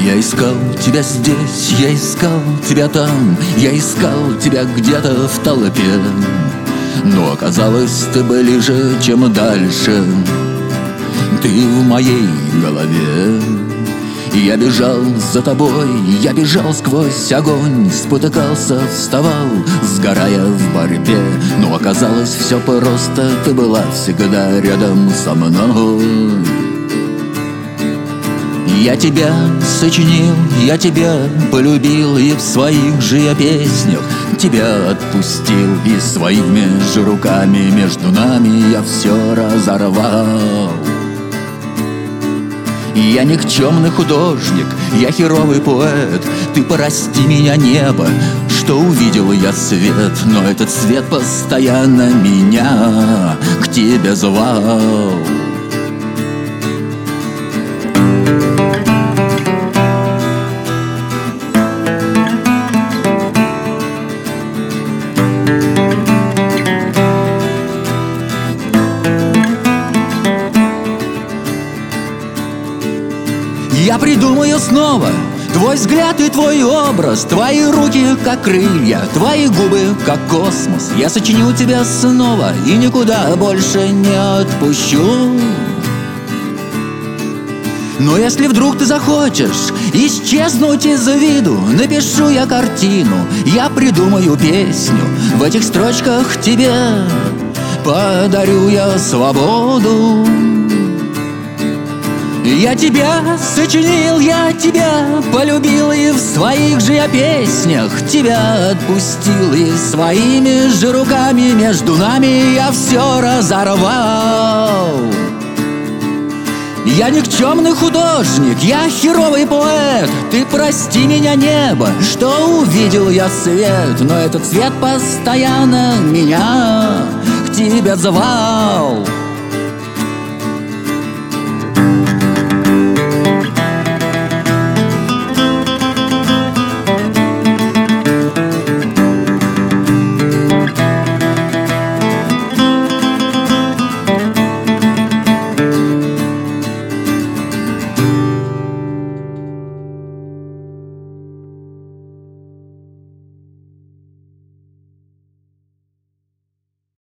Я искал тебя здесь, я искал тебя там, я искал тебя где-то в толпе. Но оказалось, ты ближе, чем дальше. Ты в моей голове. Я бежал за тобой, я бежал сквозь огонь, спотыкался, вставал, сгорая в борьбе. Но оказалось, все просто, ты была всегда рядом со мной. Я тебя сочинил, я тебя полюбил, и в своих же я песнях тебя отпустил. И своими же руками между нами я все разорвал. Я никчемный художник, я херовый поэт. Ты прости меня, небо, что увидел я свет. Но этот свет постоянно меня к тебе звал. Я придумаю снова твой взгляд и твой образ, твои руки, как крылья, твои губы, как космос. Я сочиню тебя снова и никуда больше не отпущу. Но если вдруг ты захочешь исчезнуть из виду, напишу я картину, я придумаю песню. В этих строчках тебе подарю я свободу. Я тебя сочинил, я тебя полюбил, и в своих же я песнях тебя отпустил. И своими же руками между нами я все разорвал. Я никчемный художник, я херовый поэт. Ты прости меня, небо, что увидел я свет. Но этот свет постоянно меня к тебе звал.